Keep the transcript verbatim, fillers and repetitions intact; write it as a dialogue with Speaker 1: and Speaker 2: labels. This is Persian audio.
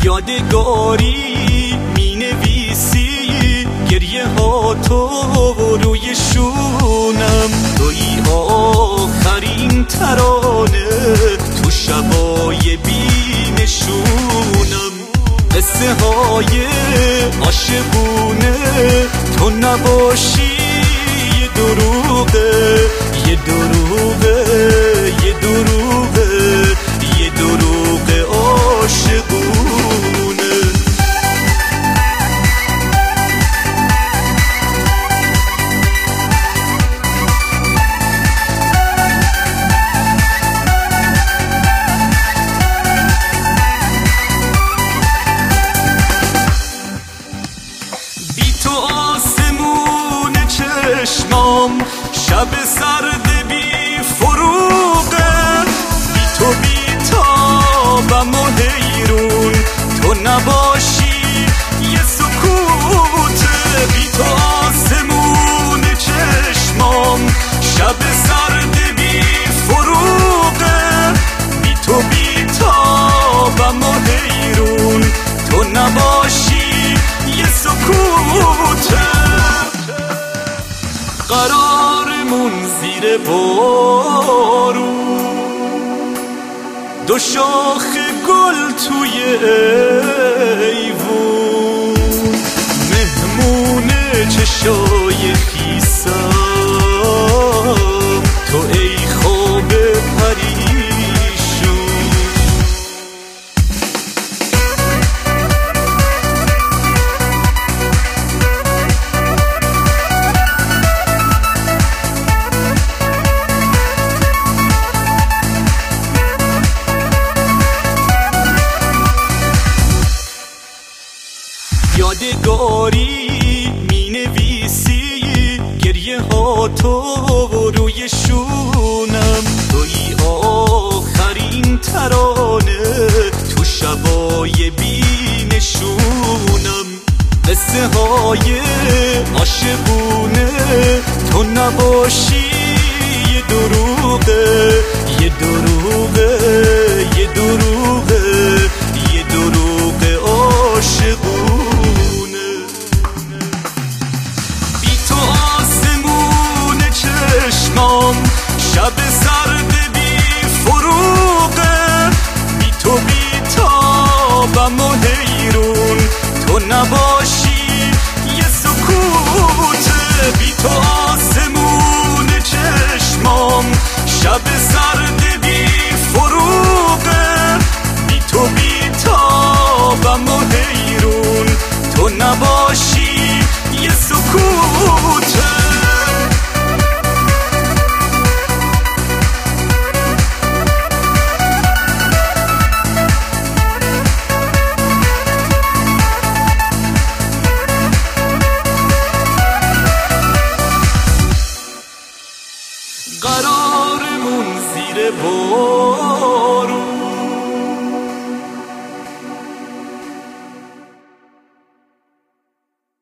Speaker 1: یادگاری می نویسی گریه ها تو روی شونم، توی آخرین ترانه تو شبای بی‌نشونم. قصه های عاشقونه تو نباشی یه دروغه، یه دروغه، یه دروغه، یه دروغه عاشقونه. بی تو آسمون چشمام شب سرد بی فروغه، بی تو بی تابم و حیرون تو نباشی یه سکوته. بی تو آسمون چشمام شب سرد بی فروغه، بی تو بی تابم و حیرون تو نباشی یه سکوته. قرارمون زیر بارون، دو شاخ گل توی ایوون، مهمون چشای خیسم تو ای خواب پریشون. یادگاری می نویسی گریه ها تو روی شونم، توی آخرین ترانه تو شبای بی‌نشونم. قصه های